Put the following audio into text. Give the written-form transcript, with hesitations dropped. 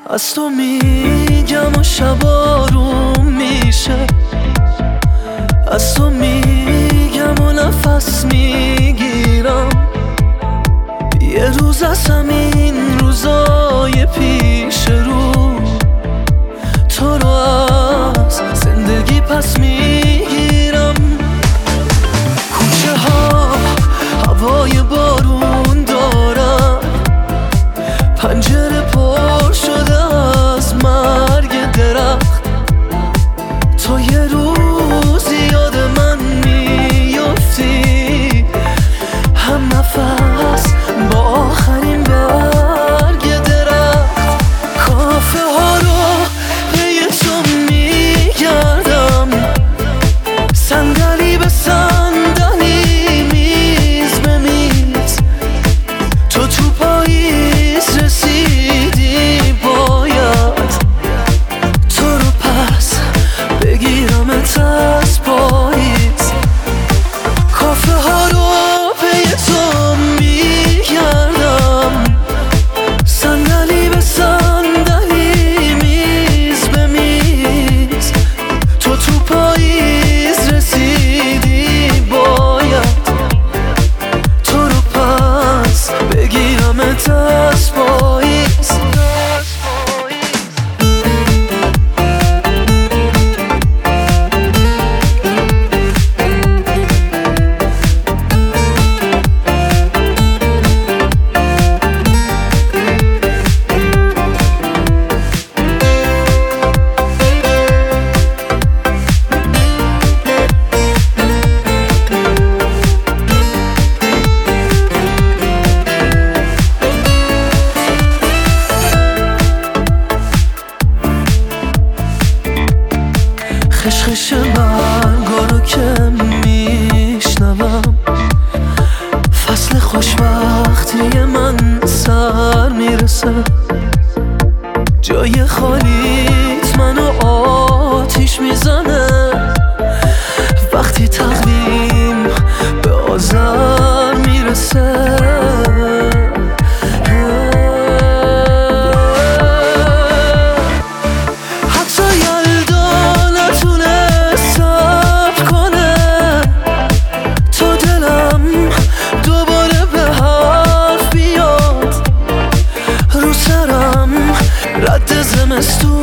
از تو میگم و شب آروم میشه، از تو میگم و نفس میگیرم. یه روز از همین روزای پیش رو تو رو از زندگی پس میگیرم. کوچه ها هوای بارون دارن، پنجره پر شده از مرگ درخت. تو یه روزی یاد من میفتی، هم نفس با آخرین برگ درخت. کافه ها رو پی تو میگردم، صندلی به صندلی، میز به میز. تو تو پاییز رسیدی، باید تو رو پس بگیرمت از پاییز. کافه ها رو پی تو میگردم، صندلی به صندلی، میز به میز. تو تو پاییز رسیدی، باید تو رو پس بگیرمت از پاییز. خشخش برگا رو که میشنوم، فصل خوشبختی من سر میرسه. جای خالیت منو آتیش میزنه، وقتی تقویم به آذر میرسه. Rad zamiast